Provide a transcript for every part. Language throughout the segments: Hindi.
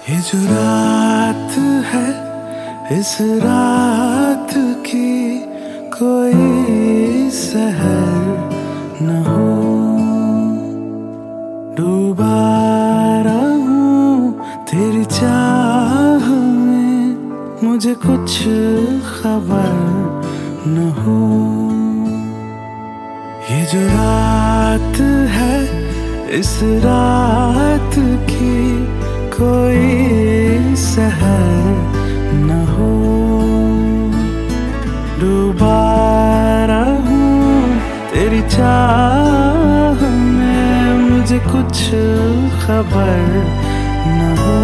ये जो रात है, इस रात की कोई सहर न हो। डूबा रहूं तेरी चाह में, मुझे कुछ खबर न हो। ये जो रात है, इस रात की कोई सहर न हो। डूबा रहूं तेरी चाह में, मुझे कुछ खबर न हो।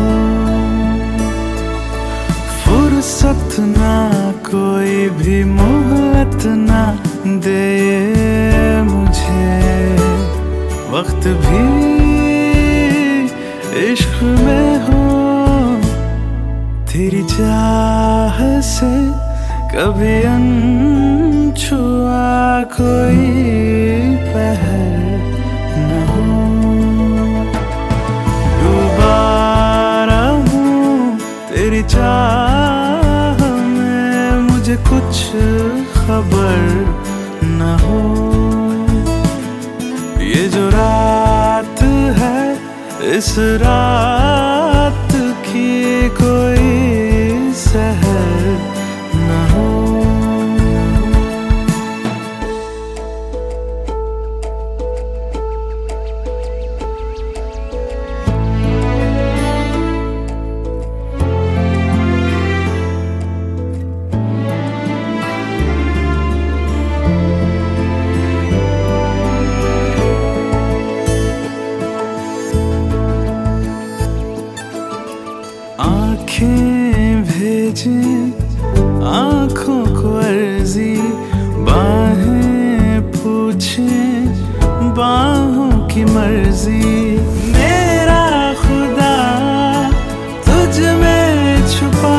फुर्सत ना कोई भी मोहलत ना दे मुझे, वक्त भी इश्क में हो। तेरी चाह से कभी अनछुआ कोई पहर न हो। डूबा रहूं तेरी चाह में, मुझे कुछ खबर न हो। ये जो रात है, इस रात की कोई सहर न हो। आँखें भेजें आँखों को अर्जी, बाहें पूछें बाहों की मर्जी। मेरा खुदा तुझ में छुपा,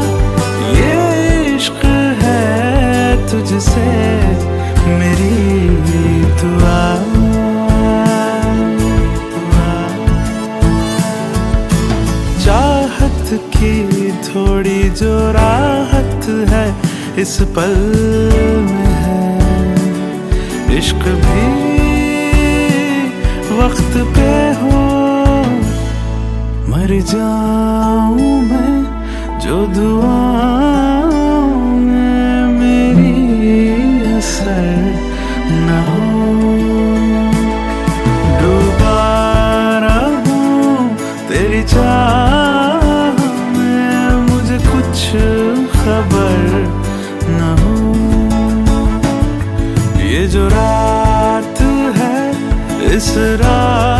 ये इश्क है तुझसे मेरी दुआ। की थोड़ी जो राहत है इस पल में है, इश्क भी वक्त पे हो। मर जाऊं मैं जो दुआओं में मेरी असर न हो। डूबा रहूं तेरी चाह, खबर न हो। ये जो रात है, इस रात